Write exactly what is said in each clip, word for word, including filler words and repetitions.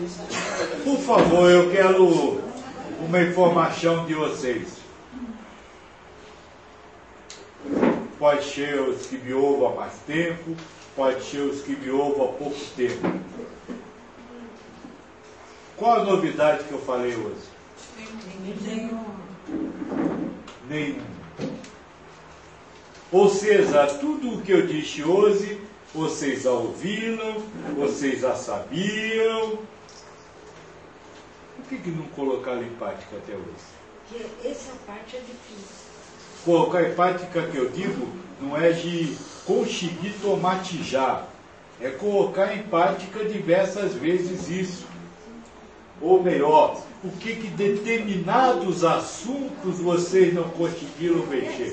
Por favor, eu quero uma informação de vocês. Pode ser os que me ouvem há mais tempo, pode ser os que me ouvem há pouco tempo. Qual a novidade que eu falei hoje? Nenhum. Nenhum. Ou seja, tudo o que eu disse hoje, vocês já ouviram, vocês já sabiam. Por que, que não colocaram em prática até hoje? Porque essa parte é difícil. Colocar em prática, que eu digo, não é de conseguir tomatizar, é colocar em prática diversas vezes isso. Ou melhor, o que, que determinados assuntos vocês não conseguiram mexer?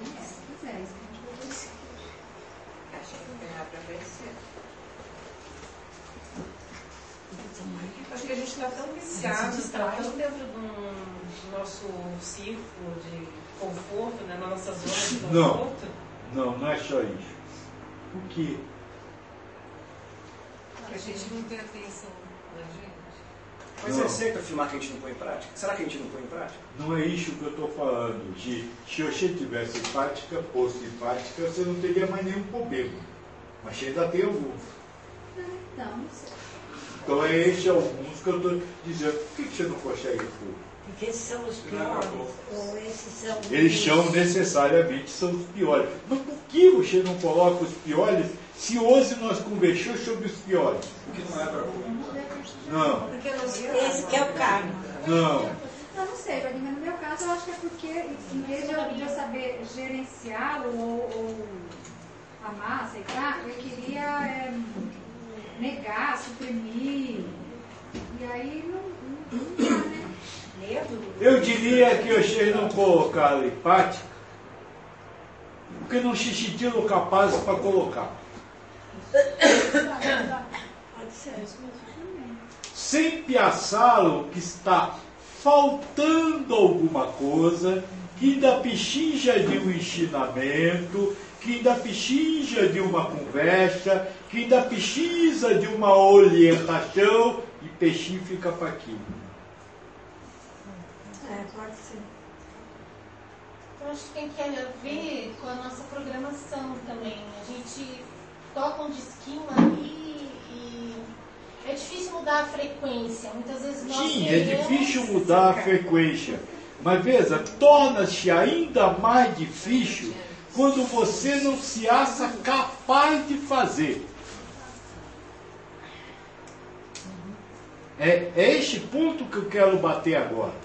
Acho que a gente está tão viciado, está tão dentro do, do nosso círculo de conforto, né, na nossa zona de conforto. Não, não, não é só isso. Por quê? Porque a gente não tem atenção na gente. Mas é certo afirmar que a gente não põe em prática? Será que a gente não põe em prática? Não é isso que eu estou falando. De, se você tivesse em prática, posto em prática, você não teria mais nenhum problema. Mas você ainda tem alguns. Não, não sei. Então é esse alguns que eu estou dizendo. Por que, que você não consegue pôr? Porque esses são os piores, ou esses são... Eles são necessariamente são os piores. Mas por que você não coloca os piores se hoje nós conversamos sobre os piores? Porque não é para Não. Porque esse que é o cargo. Não. Eu não sei, mas no meu caso eu acho que é porque, em vez de eu, de eu saber gerenciá-lo ou, ou amar, aceitar, eu queria é, negar, suprimir. E aí não, não dá, né? Eu diria que vocês não colocaram em prática porque não se sentiram capazes para colocar. Pode ser. Sempre acharam que está faltando alguma coisa, que ainda precisa de um ensinamento, que ainda precisa de uma conversa, que ainda precisa de uma orientação, e peixinho fica para aquilo. É, pode ser. Eu acho que tem que ver com a nossa programação também. A gente toca um disquinho ali e é difícil mudar a frequência. Muitas vezes nós Sim, é queremos... difícil mudar a frequência. Mas veja, torna-se ainda mais difícil quando você não se acha capaz de fazer. É, é este ponto que eu quero bater agora.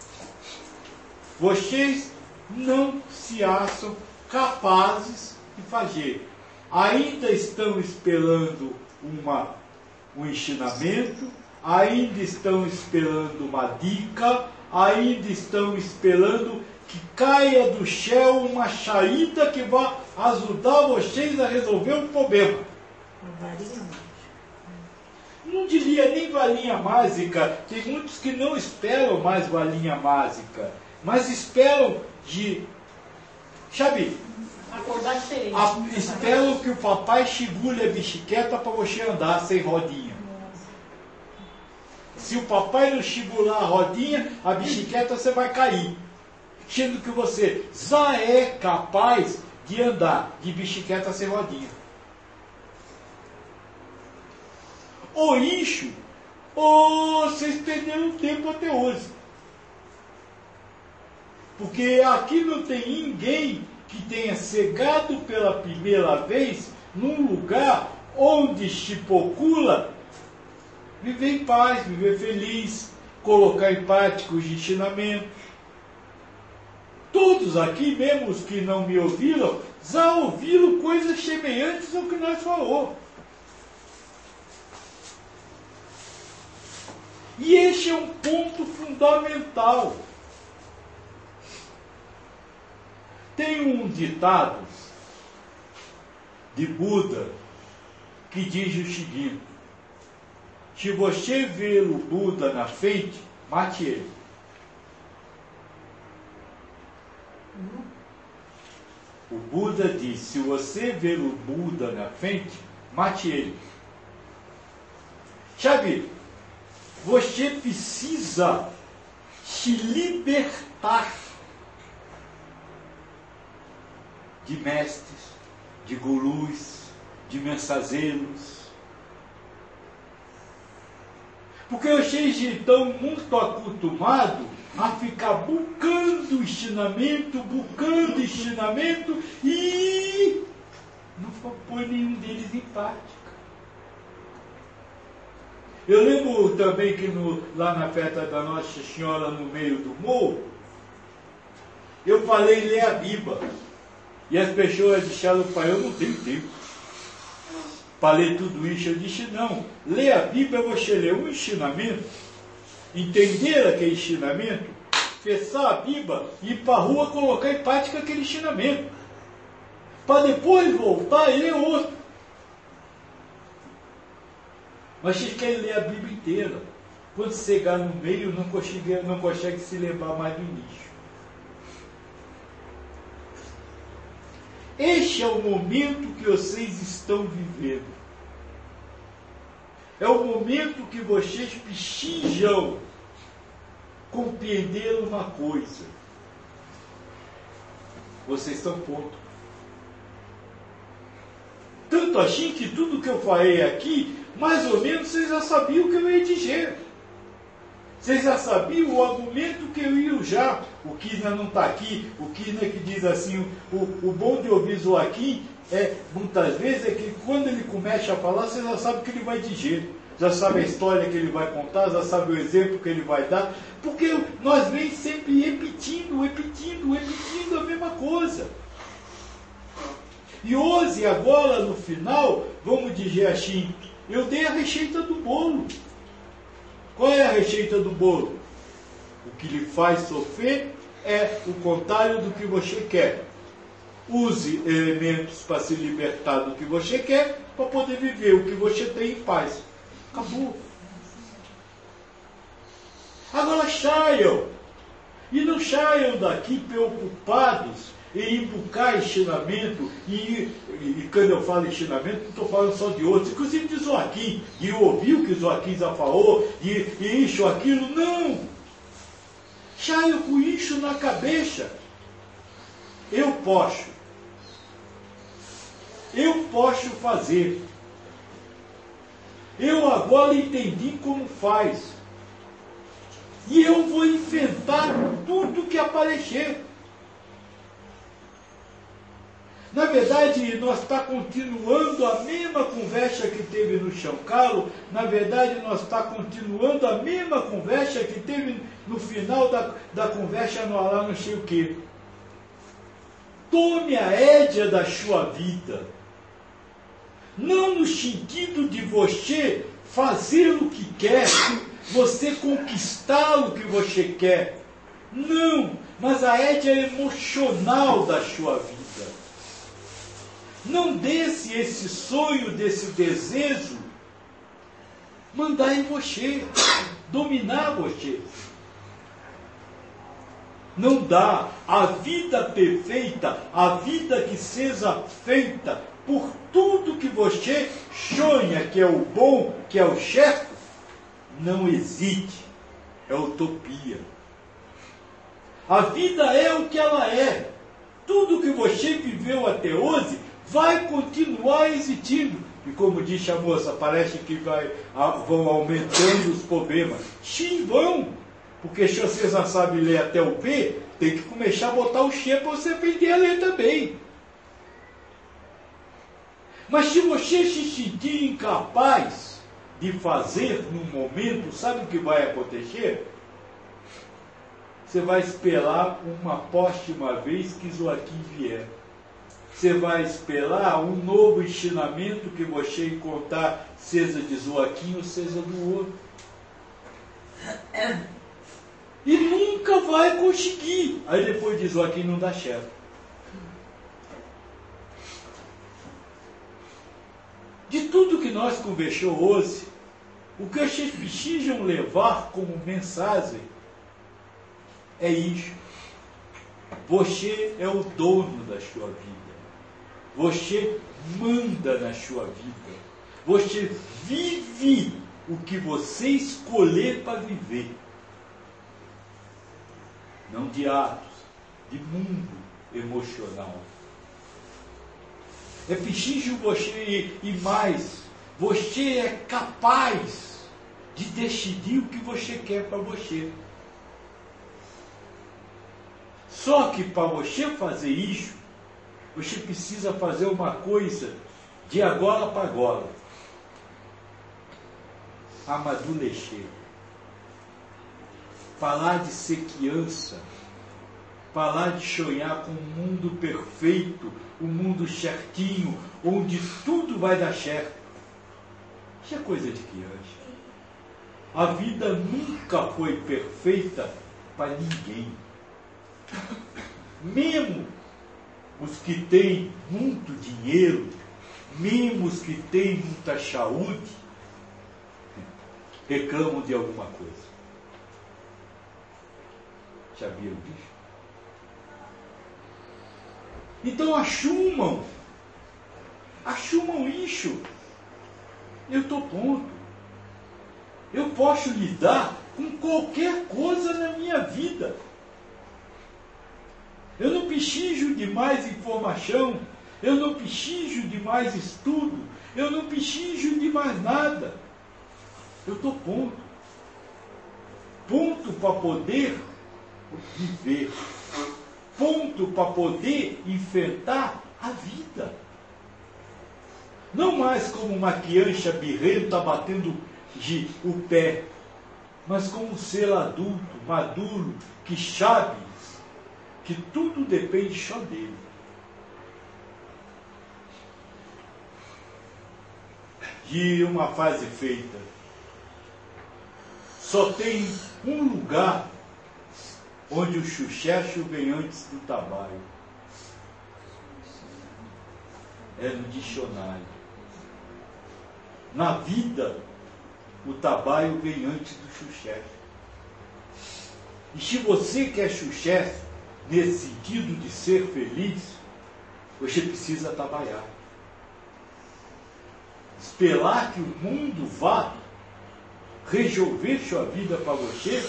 Vocês não se acham capazes de fazer. Ainda estão esperando uma, um ensinamento, ainda estão esperando uma dica, ainda estão esperando que caia do céu uma saída que vá ajudar vocês a resolver um problema. Varinha mágica. Não diria nem varinha mágica, tem muitos que não esperam mais varinha mágica, mas esperam de, sabe, Acordar diferente. a, esperam que o papai segure a bicicleta para você andar sem rodinha. Se o papai não segurar a rodinha, a bicicleta você vai cair. Sendo que você já é capaz de andar de bicicleta sem rodinha. Ou isso, ou vocês perderam tempo até hoje. Porque aqui não tem ninguém que tenha chegado pela primeira vez num lugar onde se procura viver em paz, viver feliz, colocar em prática os ensinamentos. Todos aqui, mesmo os que não me ouviram, já ouviram coisas semelhantes ao que nós falamos. E este é um ponto fundamental. Tem um ditado de Buda que diz o seguinte: se você vê o Buda na frente, mate ele. O Buda diz: se você vê o Buda na frente, mate ele. Sabe, você precisa se libertar de mestres, de gurus, de mensageiros. Porque eu estou muito acostumado a ficar buscando ensinamento, buscando ensinamento e não põe nenhum deles em prática. Eu lembro também que no, lá na festa da Nossa Senhora, no meio do morro, eu falei ler a Bíblia. E as pessoas disseram, pai, eu não tenho tempo para ler tudo isso. Eu disse, não, ler a Bíblia, você ler um ensinamento, entender aquele ensinamento, fechar a Bíblia e ir para a rua colocar em prática aquele ensinamento, para depois voltar e ler outro. Mas vocês querem ler a Bíblia inteira. Quando chegar no meio, não consegue, não consegue se lembrar mais do início. Este é o momento que vocês estão vivendo. É o momento que vocês precisam compreender uma coisa. Vocês estão prontos. Tanto assim que tudo que eu falei aqui, mais ou menos vocês já sabiam o que eu ia dizer. Vocês já sabiam o argumento que eu ia usar. O Kisner não está aqui, o Kisner que diz assim, o, o bom de ouvir Joaquim, é, muitas vezes, é que quando ele começa a falar, você já sabe o que ele vai dizer. Já sabe a história que ele vai contar, já sabe o exemplo que ele vai dar. Porque nós vem sempre repetindo, repetindo, repetindo a mesma coisa. E hoje, agora, no final, vamos dizer assim, eu dei a receita do bolo. Qual é a receita do bolo? O que lhe faz sofrer é o contrário do que você quer. Use elementos para se libertar do que você quer, para poder viver o que você tem em paz. Acabou. Agora saiam. E não saiam daqui preocupados em buscar ensinamento, e, e, e quando eu falo ensinamento, não estou falando só de outros, inclusive de Joaquim, de ouvir o que Joaquim já falou, de, de isso, aquilo, não! Saiam com isso na cabeça. Eu posso. Eu posso fazer. Eu agora entendi como faz. E eu vou enfrentar tudo que aparecer. Na verdade, nós está continuando a mesma conversa que teve no Chão Calo. Na verdade, nós está continuando a mesma conversa que teve no final da, da conversa no lá não sei o quê. Tome a rédea da sua vida. Não no sentido de você fazer o que quer, você conquistar o que você quer. Não, mas a rédea emocional da sua vida. Não deixe esse sonho, desse desejo, mandar em você, dominar você. Não dá. A vida perfeita, a vida que seja feita por tudo que você sonha que é o bom, que é o certo, não existe. É utopia. A vida é o que ela é. Tudo que você viveu até hoje vai continuar existindo. E como disse a moça, parece que vai, vão aumentando os problemas. Sim, vão. Porque se você já sabe ler até o P, tem que começar a botar o X para você aprender a ler também. Mas se você se sentir incapaz de fazer num momento, sabe o que vai acontecer? Você vai esperar uma próxima vez que Joaquim vier. Você vai esperar um novo ensinamento que você encontrar, seja de Joaquim ou seja do outro. E nunca vai conseguir. Aí depois de Joaquim não dá certo. De tudo que nós conversamos hoje, o que vocês precisam levar como mensagem é isso. Você é o dono da sua vida. Você manda na sua vida. Você vive o que você escolher para viver. Não de atos, de mundo emocional. É preciso você, e mais, você é capaz de decidir o que você quer para você. Só que para você fazer isso, você precisa fazer uma coisa de agora para agora. Amadurecer. Parar de ser criança. Parar de sonhar com um mundo perfeito, um mundo certinho, onde tudo vai dar certo. Isso é coisa de criança. A vida nunca foi perfeita para ninguém. Mesmo os que têm muito dinheiro, mesmo os que têm muita saúde, reclamam de alguma coisa. Sabiam disso? Então assumam, assumam isso. Eu estou pronto. Eu posso lidar com qualquer coisa na minha vida. Eu não preciso de mais informação, eu não preciso de mais estudo, eu não preciso de mais nada. Eu estou pronto. Ponto para poder viver. Ponto para poder enfrentar a vida. Não mais como uma criança birrenta batendo o pé, mas como um ser adulto, maduro, que sabe que tudo depende só dele. De uma fase feita. Só tem um lugar onde o sucesso vem antes do trabalho. É no dicionário. Na vida, o trabalho vem antes do sucesso. E se você quer sucesso, nesse sentido de ser feliz, você precisa trabalhar. Esperar que o mundo vá resolver sua vida para você,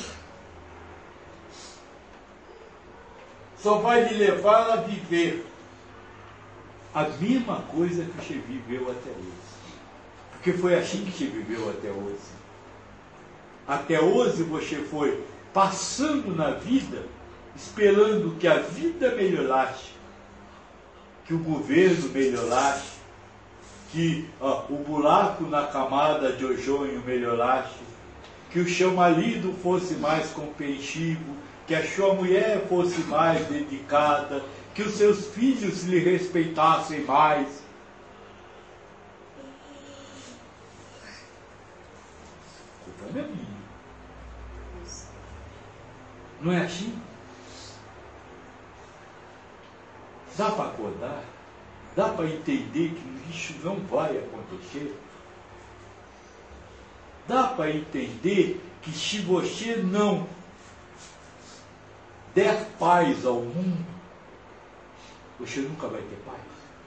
só vai lhe levar a viver a mesma coisa que você viveu até hoje. Porque foi assim que você viveu até hoje. Até hoje você foi passando na vida, esperando que a vida melhorasse, que o governo melhorasse, que ó, o buraco na camada de ozônio melhorasse, que o seu marido fosse mais compreensivo, que a sua mulher fosse mais dedicada, que os seus filhos lhe respeitassem mais. A culpa não é minha. Não é assim? Dá para acordar? Dá para entender que isso não vai acontecer? Dá para entender que se você não der paz ao mundo, você nunca vai ter paz?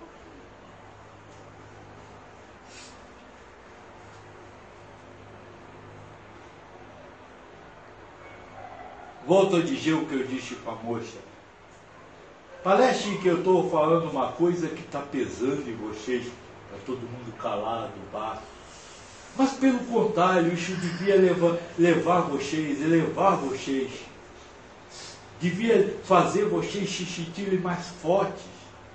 Volto a dizer o que eu disse para a moça. Parece que eu estou falando uma coisa que está pesando em vocês, está todo mundo calado, baixo. Mas pelo contrário, isso devia levar, levar vocês, elevar vocês. Devia fazer vocês se sentirem mais fortes.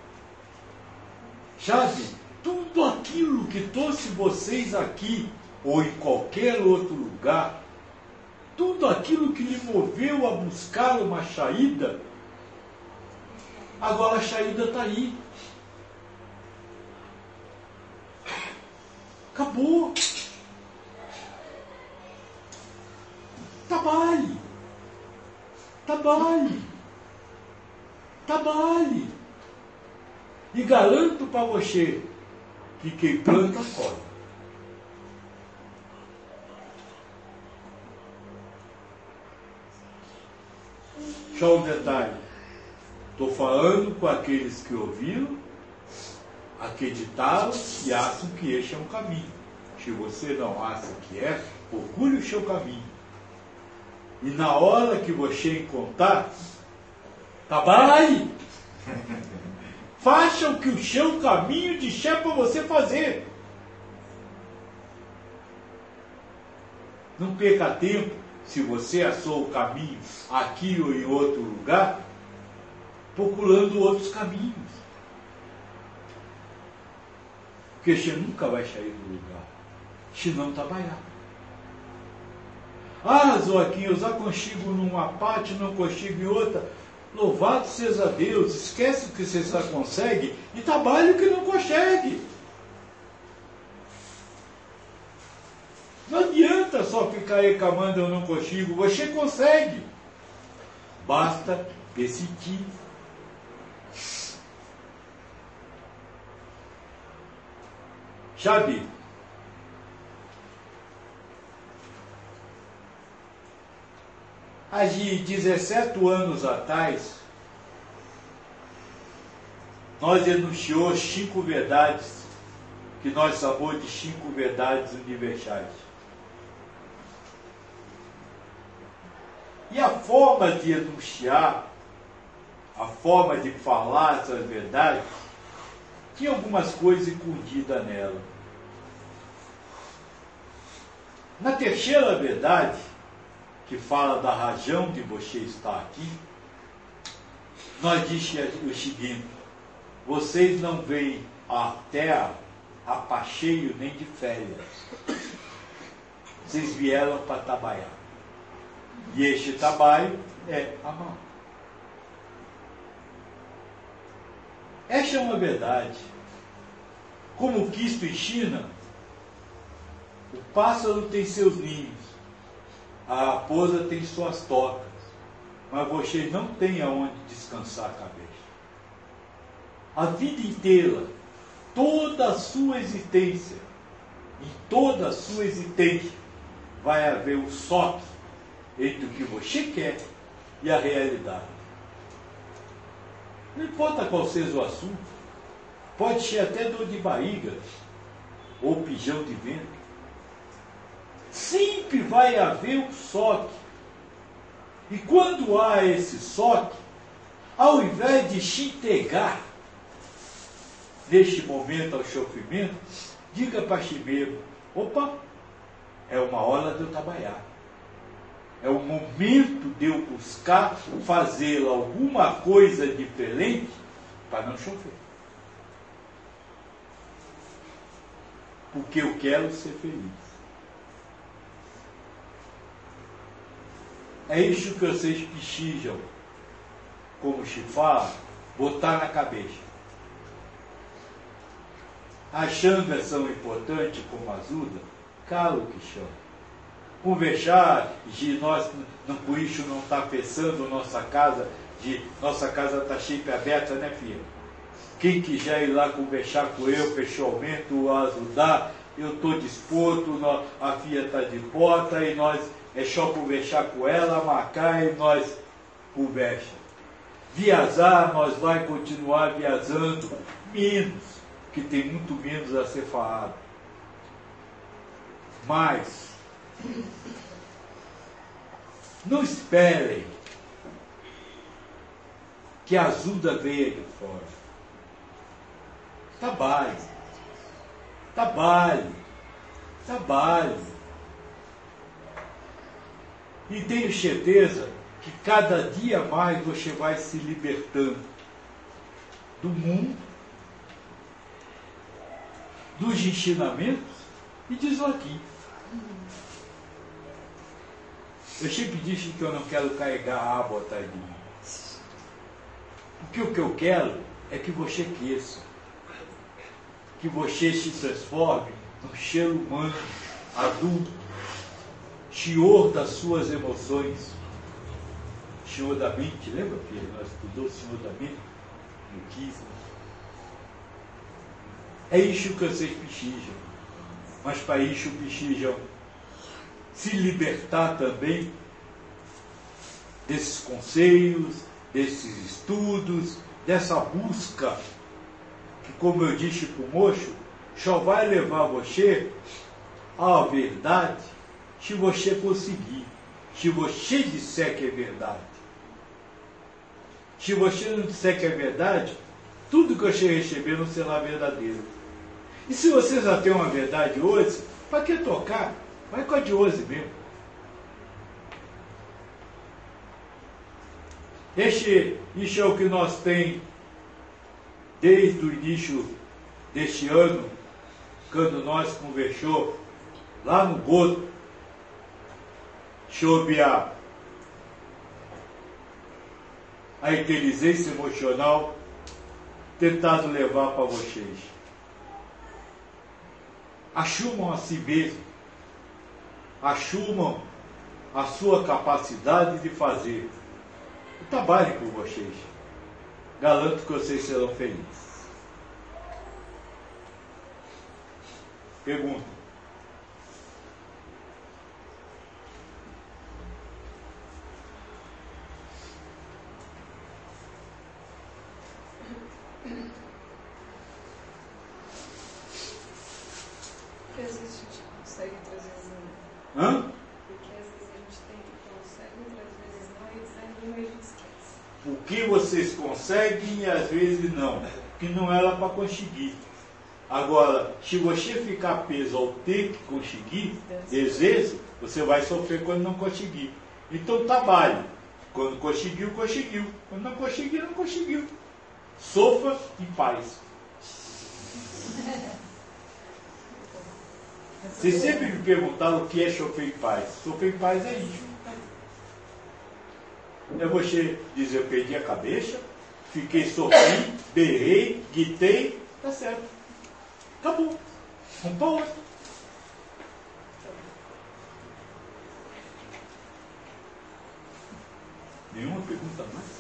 Sabe? Tudo aquilo que trouxe vocês aqui, ou em qualquer outro lugar, tudo aquilo que lhe moveu a buscar uma saída, agora a saída está aí. Acabou. Trabalhe. Trabalhe. Trabalhe. E garanto para você que quem planta, colhe. Só um detalhe. Estou falando com aqueles que ouviram, acreditaram e acham que este é um caminho. que você não acha que é, procure o seu caminho. E na hora que você encontrar, trabalhe! Faça o que o seu caminho disser para você fazer. Não perca tempo, se você achou o caminho aqui ou em outro lugar, procurando outros caminhos. Porque você nunca vai sair do lugar, se não trabalhar. Ah, Joaquim, eu já consigo numa parte, não consigo em outra. Louvado seja Deus, esquece o que você já consegue e trabalhe o que não consegue. Não adianta só ficar reclamando, eu não consigo, você consegue. Basta persistir. Sabe, há de dezessete anos atrás, nós enunciamos cinco verdades, que nós chamamos de cinco verdades universais. E a forma de enunciar, a forma de falar essas verdades, tinha algumas coisas escondidas nela. Na terceira verdade, que fala da razão de você estar aqui, nós dizemos o seguinte: vocês não vêm à Terra a passeio nem de férias. Vocês vieram para trabalhar. E este trabalho é amar. Esta é uma verdade. Como o Cristo ensina, o pássaro tem seus ninhos, a raposa tem suas tocas, mas você não tem aonde descansar a cabeça. A vida inteira, toda a sua existência, em toda a sua existência, vai haver um choque entre o que você quer e a realidade. Não importa qual seja o assunto, pode ser até dor de barriga ou pijão de vento. Sempre vai haver um choque. E quando há esse choque, ao invés de se entregar neste momento ao sofrimento, diga para si mesmo: opa, é uma hora de eu trabalhar. É o momento de eu buscar fazer alguma coisa diferente para não sofrer. Porque eu quero ser feliz. É isso que vocês precisam, como se fala, botar na cabeça. Achando essa importante como ajuda, cala o que chama. Conversar de nós, não, por isso não está pensando nossa casa, de nossa casa está sempre aberta, né, filha? Quem quiser ir lá conversar com eu pessoalmente, ou ajudar, eu estou disposto, nós, a filha está de porta e nós é só conversar com ela, marcar e nós conversa. Viajar, nós vai continuar viajando, menos, que tem muito menos a ser falado. Mas não esperem que a ajuda venha de fora. Trabalhe, trabalhe, trabalhe. E tenho certeza que cada dia mais você vai se libertando do mundo, dos ensinamentos e de Joaquim. Eu sempre disse que eu não quero carregar a água atrás de mim. Porque o que eu quero é que você cresça. Que você se transforme num ser humano, adulto, senhor das suas emoções. Senhor da mente, lembra que nós estudamos o Senhor da mente? No quinze. É isso que vocês precisam. Mas para isso precisam se libertar também desses conselhos, desses estudos, dessa busca, que, como eu disse para o moço, só vai levar você a verdade se você conseguir. Se você disser que é verdade. Se você não disser que é verdade, tudo que você receber não será verdadeiro. E se você já tem uma verdade hoje, para que tocar? Vai com a de hoje mesmo. Este, isso é o que nós temos desde o início deste ano, quando nós conversamos lá no Boto sobre a, a inteligência emocional, tentado levar para vocês. Assumam a si mesmo, assumam a sua capacidade de fazer. E trabalhem por vocês. Garanto que vocês serão felizes. Pergunta. Porque às vezes a gente consegue, outras vezes não. Hã? Porque às vezes a gente tem, consegue, outras vezes não, e desanima e a gente esquece. O que vocês conseguem e às vezes não. Que não era para conseguir. Agora, se você ficar preso ao ter que conseguir, desejo, você vai sofrer quando não conseguir. Então trabalhe. Quando conseguiu, conseguiu. Quando não conseguiu, não conseguiu. Sofra em paz. Vocês sempre me perguntaram o que é sofrer em paz. Sofrer em paz é isso. É você dizer, eu perdi a cabeça, fiquei sofrendo, berrei, gritei, tá certo. Acabou. Vamos para outro. Nenhuma pergunta mais?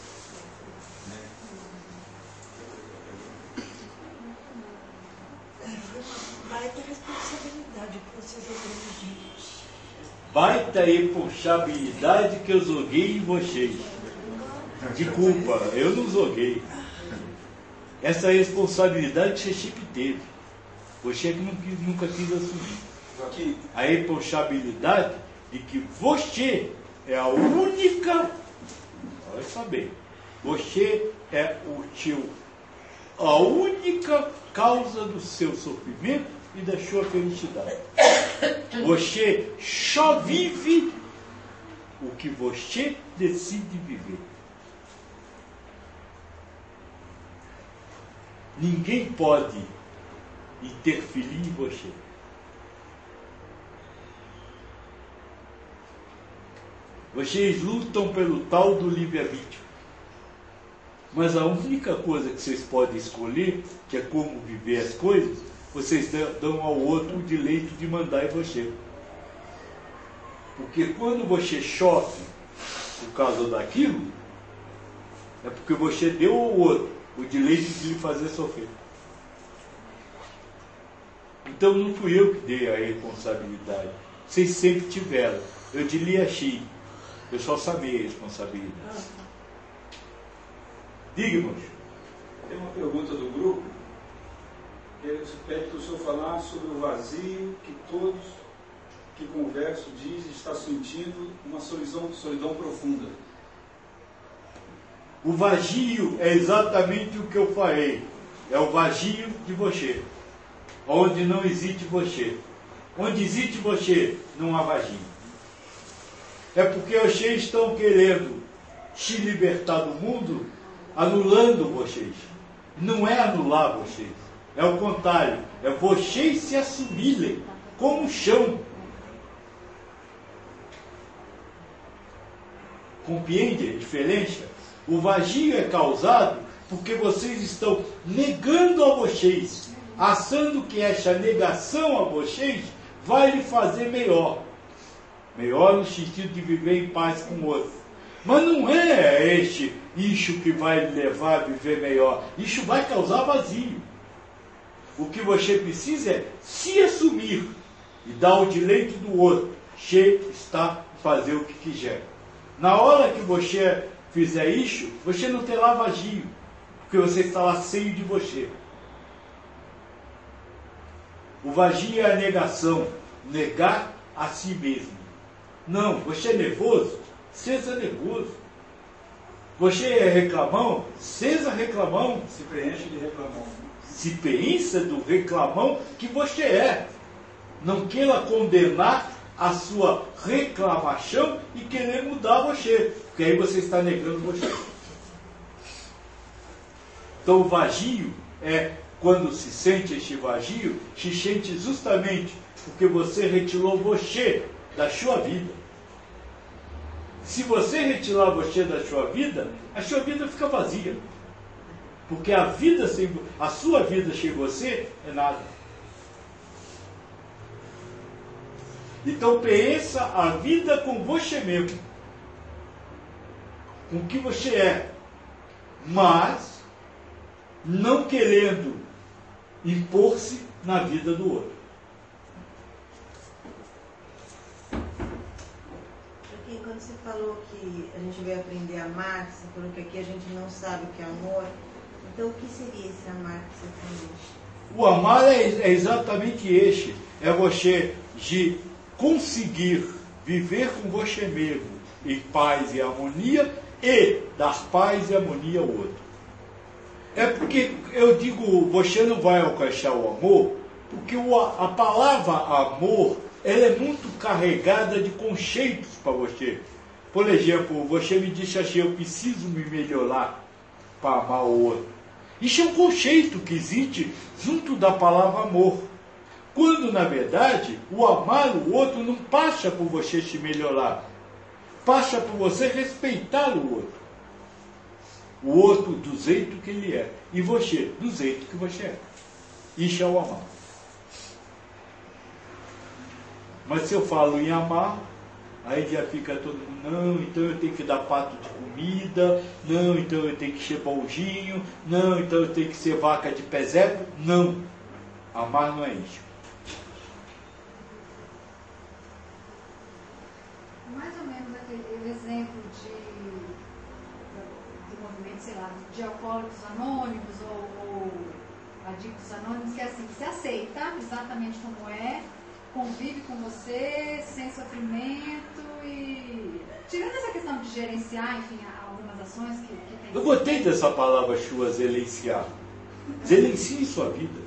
Baita responsabilidade que você jogou na gente. Baita responsabilidade que eu joguei em vocês. Desculpa, eu não joguei. Essa responsabilidade você sempre teve. Você que nunca quis assumir. A responsabilidade de que você é a única, olha só bem, você é o teu, a única causa do seu sofrimento e da sua felicidade. Você só vive o que você decide viver. Ninguém pode interferir em você. Vocês lutam pelo tal do livre-arbítrio. Mas a única coisa que vocês podem escolher, que é como viver as coisas, vocês dão ao outro o direito de mandar em você. Porque quando você sofre por causa daquilo, é porque você deu ao outro o direito de lhe fazer sofrer. Então não fui eu que dei a responsabilidade. Vocês sempre tiveram. Eu diria achei. Eu só sabia a responsabilidade. Diga, moço. Tem uma pergunta do grupo. Ele pede para o senhor falar sobre o vazio que todos que conversam dizem estar sentindo uma solidão, solidão profunda. O vazio é exatamente o que eu falei. É o vazio de você. Onde não existe você. Onde existe você, não há vazio. É porque vocês estão querendo se libertar do mundo, anulando vocês. Não é anular vocês. É o contrário. É vocês se assumirem como chão. Compreende a diferença? O vazio é causado porque vocês estão negando a vocês, achando que essa negação a vocês vai lhe fazer melhor. Melhor no sentido de viver em paz com o outro. Mas não é este isso que vai lhe levar a viver melhor. Isso vai causar vazio. O que você precisa é se assumir e dar o direito do outro. Você está a fazer o que quiser. Na hora que você fizer isso, você não terá vazio, porque você estará cheio de você. O vazio é a negação. negar a si mesmo. Não, você é nervoso? Seja nervoso. Você é reclamão? Seja reclamão. Se preenche de reclamão. Se preencha do reclamão que você é. Não queira condenar a sua reclamação e querer mudar você, porque aí você está negando você. Então o vazio é, quando se sente este vazio, se sente justamente porque você retirou você da sua vida. Se você retirar você da sua vida, a sua vida fica vazia. Porque a vida sem, a sua vida sem você é nada. Então pensa a vida com você mesmo. Com o que você é. Mas não querendo impor-se na vida do outro. Porque quando você falou que a gente veio aprender a amar, você falou que aqui a gente não sabe o que é amor. Então o que seria esse amar que você falou? O amar é, é exatamente este. É você de conseguir viver com você mesmo em paz e harmonia e dar paz e harmonia ao outro. É porque eu digo, você não vai alcançar o amor, porque o, a palavra amor, ela é muito carregada de conceitos para você. Por exemplo, você me disse assim, eu preciso me melhorar para amar o outro. Isso é um conceito que existe junto da palavra amor. Quando, na verdade, o amar o outro não passa por você se melhorar. Passa por você respeitar o outro. O outro do jeito que ele é. E você do jeito que você é. Isso é o amar. Mas se eu falo em amar, aí já fica todo mundo, não, então eu tenho que dar prato de comida, não, então eu tenho que ser pãozinho, não, então eu tenho que ser vaca de pesebre. Não. Amar não é isso. Mais ou menos aquele exemplo de, do movimento, sei lá, de alcoólicos anônimos ou, ou adictos anônimos, que é assim, se aceita exatamente como é, convive com você, sem sofrimento e... Tirando essa questão de gerenciar, enfim, algumas ações que, que tem... Eu gostei dessa palavra sua, gerenciar. Gerencie sua vida.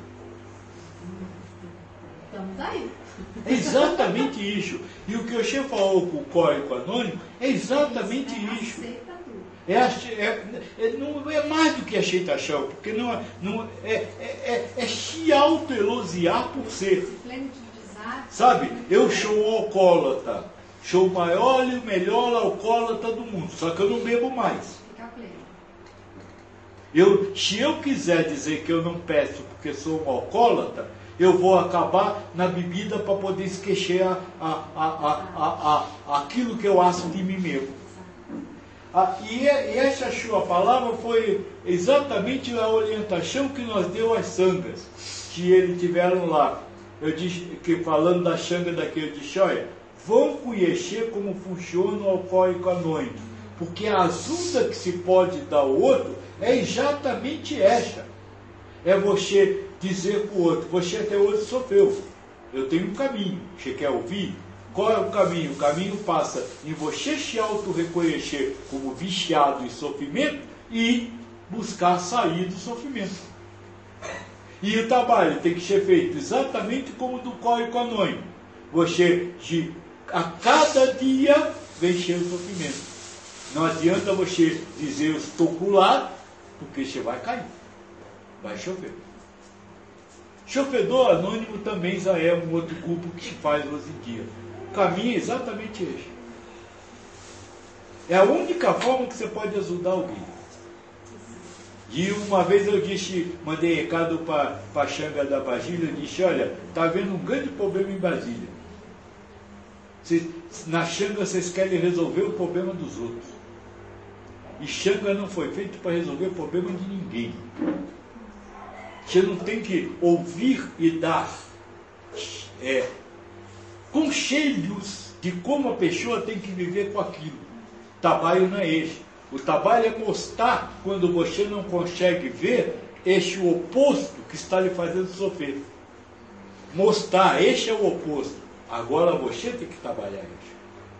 Estamos aí. É exatamente isso. E o que o Che falou com o Código Anônimo é exatamente é, isso. Aceita tudo. É, é, é, não é mais do que aceitação, porque não, é, não, é, é, é, é se autoelogiar por ser. Sabe, eu sou um alcoólatra, sou o maior e o melhor alcoólatra do mundo, só que eu não bebo mais. Fica pleno. Eu, se eu quiser dizer que eu não peço porque sou um alcoólatra, eu vou acabar na bebida para poder esquecer a, a, a, a, a, a, aquilo que eu acho de mim mesmo. Ah, e, e essa sua palavra foi exatamente a orientação que nós deu às sangas, que eles tiveram lá. Eu disse, que falando da xanga daqui, eu disse, olha, vão conhecer como funciona o alcoólico anônimo, porque a ajuda que se pode dar ao outro é exatamente essa. É você dizer para o outro, você até hoje sofreu, eu tenho um caminho, você quer ouvir? Qual é o caminho? O caminho passa em você se auto-reconhecer como viciado em sofrimento e buscar sair do sofrimento. E o trabalho tem que ser feito exatamente como o do Código Anônimo. Você, de, a cada dia, vencer o sofrimento. Não adianta você dizer eu estou curado, porque você vai cair. Vai chover. Sofredor anônimo também já é um outro grupo que se faz hoje em dia. O caminho é exatamente esse. É a única forma que você pode ajudar alguém. E uma vez eu disse, mandei recado para a Xanga da Basília, eu disse, olha, está havendo um grande problema em Brasília. Cês, na Xanga vocês querem resolver o problema dos outros. E Xanga não foi feito para resolver o problema de ninguém. Você não tem que ouvir e dar é, conselhos de como a pessoa tem que viver com aquilo. O trabalho não é esse. O trabalho é mostrar, quando você não consegue ver, este oposto que está lhe fazendo sofrer. Mostrar, este é o oposto. Agora você tem que trabalhar isso.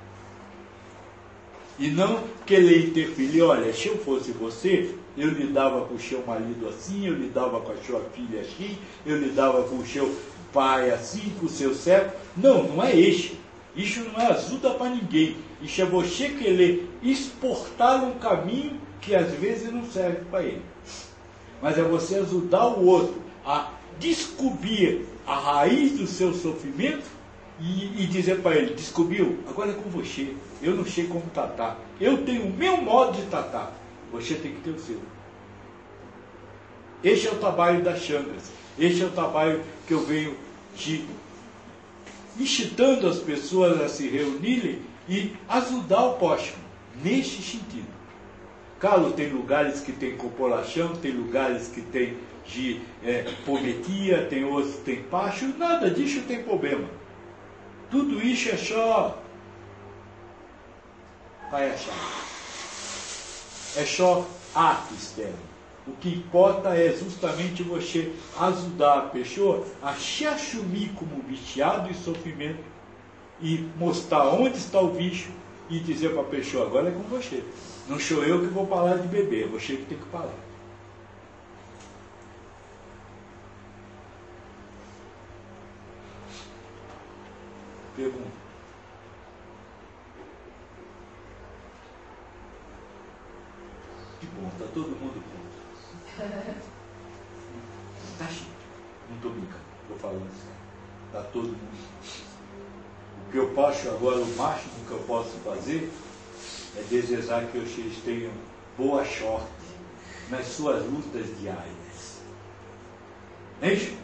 E não querer interferir. Olha, se eu fosse você, eu lidava com o seu marido assim, eu lidava com a sua filha assim, eu lidava com o seu pai assim, com o seu servo. Não, não é isso. Isso não é ajuda para ninguém. Isso é você querer exportar um caminho que às vezes não serve para ele. Mas é você ajudar o outro a descobrir a raiz do seu sofrimento e, e dizer para ele, descobriu, agora é com você. Eu não sei como tratar. Eu tenho o meu modo de tratar. Você tem que ter o seu. Este é o trabalho das Sangras. Este é o trabalho que eu venho te incitando as pessoas a se reunirem e ajudar o próximo, neste sentido. Claro, tem lugares que tem corporação, tem lugares que tem de é, pobreza, tem outros que tem pacho, nada disso tem problema. Tudo isso é só vai achar. É só ato externo. O que importa é justamente você ajudar a pessoa a se assumir como viciado e sofrimento e mostrar onde está o vício e dizer para a pessoa, agora é com você. Não sou eu que vou parar de beber, é você que tem que parar. Pergunta. Que bom, está todo mundo pronto. Tá chique. Não estou brincando, estou falando assim. Está todo mundo. O que eu posso agora, o máximo que eu posso fazer é desejar que vocês tenham boa sorte nas suas lutas diárias. Não é isso?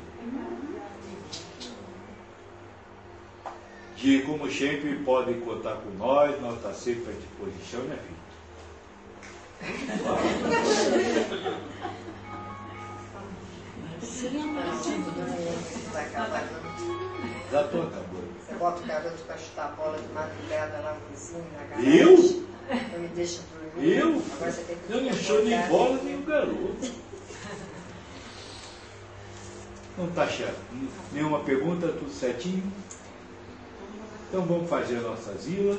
De como sempre podem contar com nós, nós estamos sempre à disposição, né, filho? Já estou acabando. Você bota o garoto para chutar a bola de madrugada lá no vizinho, na garagem. Eu? Não me deixa dormir. Eu? Agora você tem que Eu não sou nem bola nem o garoto. Não está certo. Nenhuma pergunta, tudo certinho? Então vamos fazer a nossa zila.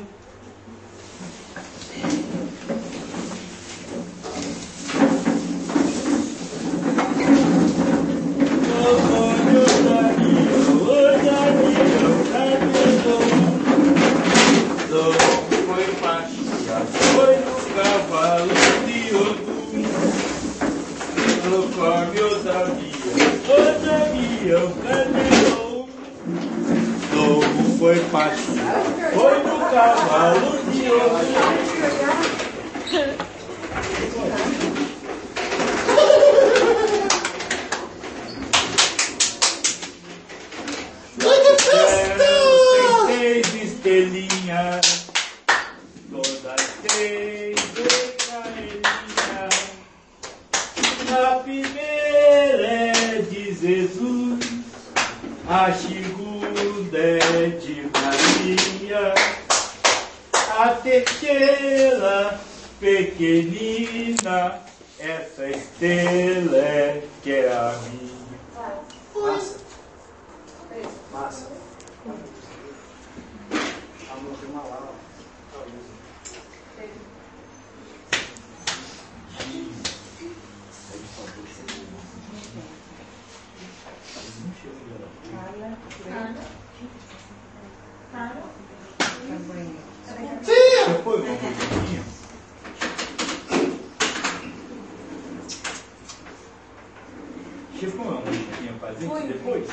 Foi passear, foi no cavalo de Ogum, conforme o Davi, o Davi, o caminhão. Lobo foi passear, foi no cavalo de Ogum. Seis estrelinhas, todas três estrelinhas. A primeira é de Jesus, a segunda é de Maria, a terceira pequenina, essa estrela é que é a minha. Massa. Massa. Amor de uma lá. Você foi uma musiquinha? Você foi uma musiquinha pra gente depois?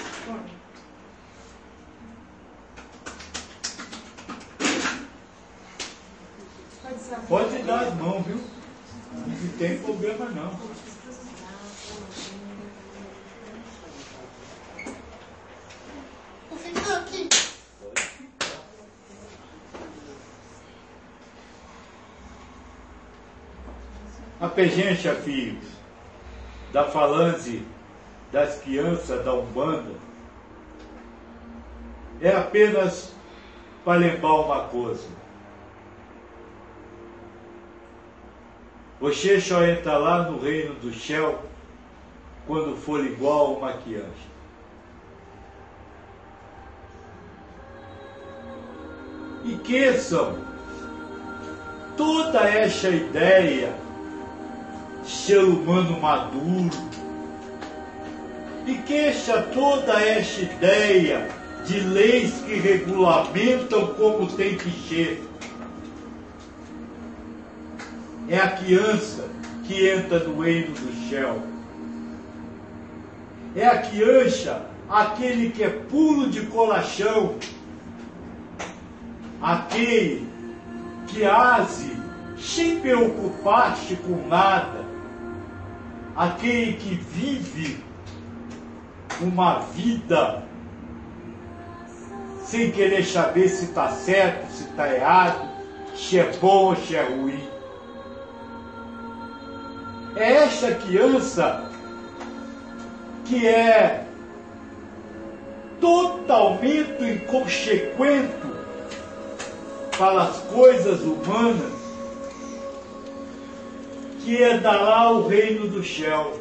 Pode dar as mãos, viu? Não tem problema não. Vou ficar aqui. A pegência, filhos, da falange das crianças da Umbanda é apenas para lembrar uma coisa. Você só entra lá no reino do céu quando for igual uma criança. esqueçam toda esta ideia de ser humano maduro, esqueça toda esta ideia de leis que regulamentam como tem que ser. É a criança que entra no reino do céu. É a criança, aquele que é puro de coração, aquele que age sem preocupar-se com nada, aquele que vive uma vida sem querer saber se está certo, se está errado, se é bom ou se é ruim. É esta criança que é totalmente inconsequente para as coisas humanas, que herdará o reino do céu.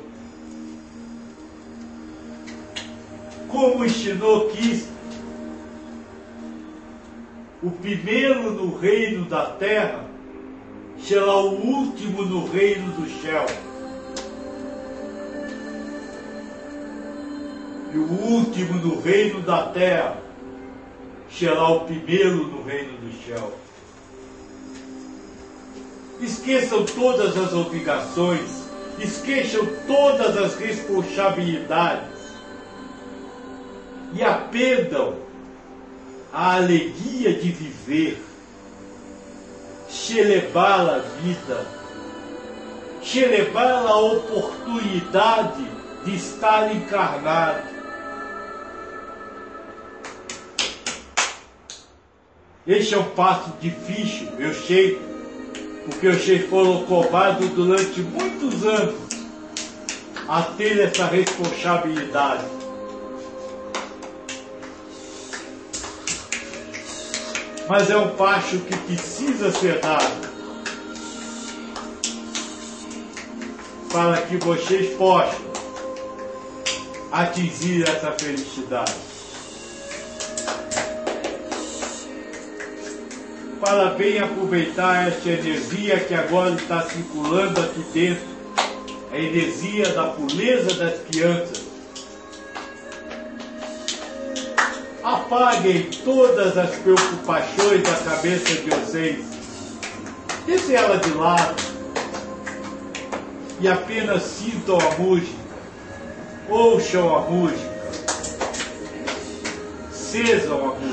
Como ensinou Cristo, o primeiro no reino da terra será o último no reino do céu. E o último no reino da terra será o primeiro no reino do céu. Esqueçam todas as obrigações, esqueçam todas as responsabilidades e aprendam a alegria de viver, celebrar a vida, celebrar a oportunidade de estar encarnado. Este é um passo difícil, eu sei, porque vocês foram cobrados durante muitos anos a ter essa responsabilidade. Mas é um passo que precisa ser dado para que vocês possam atingir essa felicidade. Para bem aproveitar esta energia que agora está circulando aqui dentro, a energia da pureza das crianças. Apaguem todas as preocupações da cabeça de vocês. Deixem ela de lado e apenas sintam a música, ouçam a música, sejam a música.